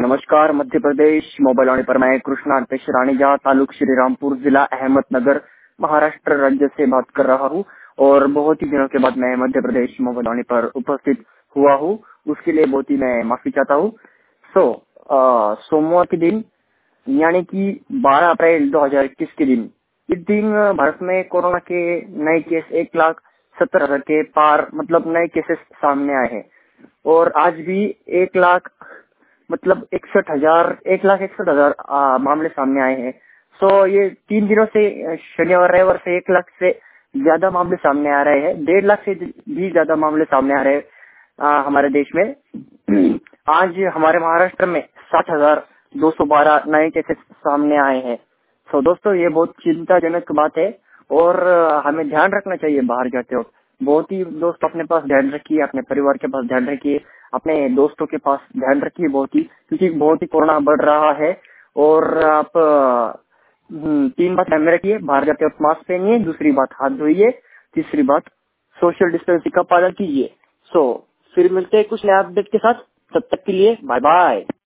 नमस्कार। मध्य प्रदेश मोबाइल वाणी पर मैं कृष्णा अल्पेश राणीजा, तालुक श्रीरामपुर, जिला अहमदनगर, महाराष्ट्र राज्य से बात कर रहा हूँ। और बहुत ही दिनों के बाद मैं मध्य प्रदेश मोबाइल वाणी पर उपस्थित हुआ हूँ, उसके लिए बहुत ही मैं माफी चाहता हूँ। सोमवार के दिन यानी कि 12 अप्रैल 2021 के दिन, इस दिन भारत में कोरोना के नए केस 1,70,000 के पार मतलब नए केसेस सामने आए हैं। और आज भी 1,61,000 मामले सामने आए हैं। ये 3 दिनों से शनिवार रविवार से 1 लाख से ज्यादा मामले सामने आ रहे हैं। 1.5 लाख से भी ज्यादा मामले सामने आ रहे हैं हमारे देश में। आज हमारे महाराष्ट्र में 60,212 नए केसेस सामने आए हैं। दोस्तों, ये बहुत चिंताजनक बात है और हमें ध्यान रखना चाहिए बाहर जाते वक्त। बहुत ही दोस्त अपने पास ध्यान रखिए, अपने परिवार के पास ध्यान रखिए, अपने दोस्तों के पास ध्यान रखिए क्योंकि बहुत ही कोरोना बढ़ रहा है। और आप 3 बात ध्यान में रखिए। बाहर जाते वक्त मास्क पहनिए, दूसरी बात हाथ धोइए, तीसरी बात सोशल डिस्टेंसिंग का पालन कीजिए। फिर मिलते हैं कुछ नए अपडेट के साथ। तब तक के लिए बाय बाय।